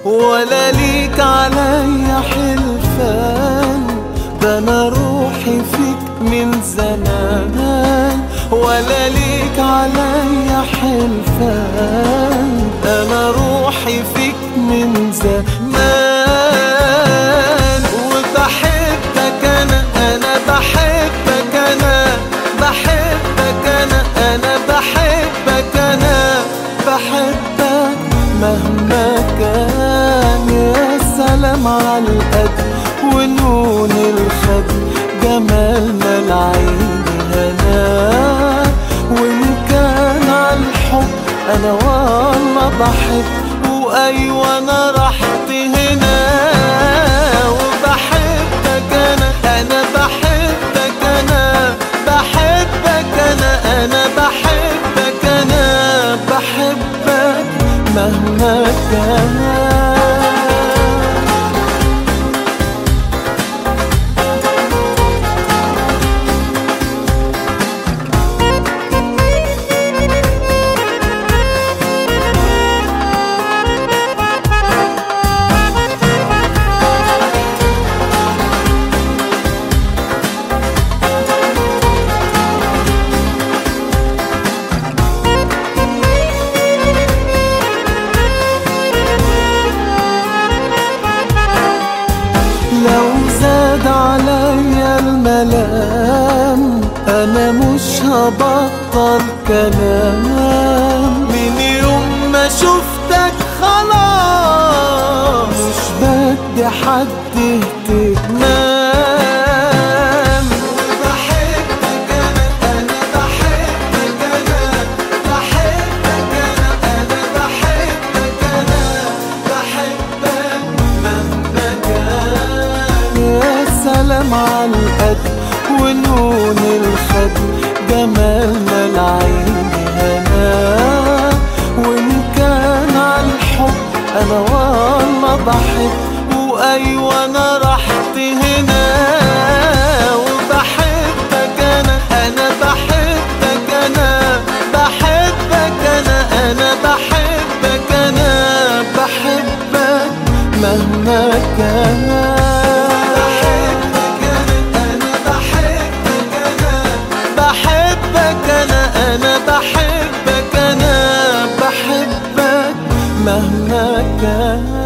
ولا ليك عليا حلفان، ده انا روحي فيك من زمان. ولا ليك عليا حلفان، انا روحي فيك من زمان. وبحبك انا بحبك بحبك انا بحبك بحبك مهما كان. يا سلام عالقد ونون الخد، جمالنا العين هنا. وإن كان عالحب أنا والله بحب، وأيوة أنا راحتي هنا. وبحبك أنا بحبك بحبك أنا بحبك بحبك مهما كان. لو زاد عليا الملام أنا مش هبطل كلام. من يوم ما شفتك خلاص مش بدي حد اهتمام. بحبك أنا بحبك بحبك أنا بحبك بحبك مهما كان. يا سلام عالقد ونون الخد، جمالنا العين هنا. وإن كان عالحب أنا والله بحب، وأيوة أنا راحتي هنا. وبحبك أنا بحبك بحبك أنا بحبك بحبك مهما كان. بحبك أنا بحبك بحبك مهما كان.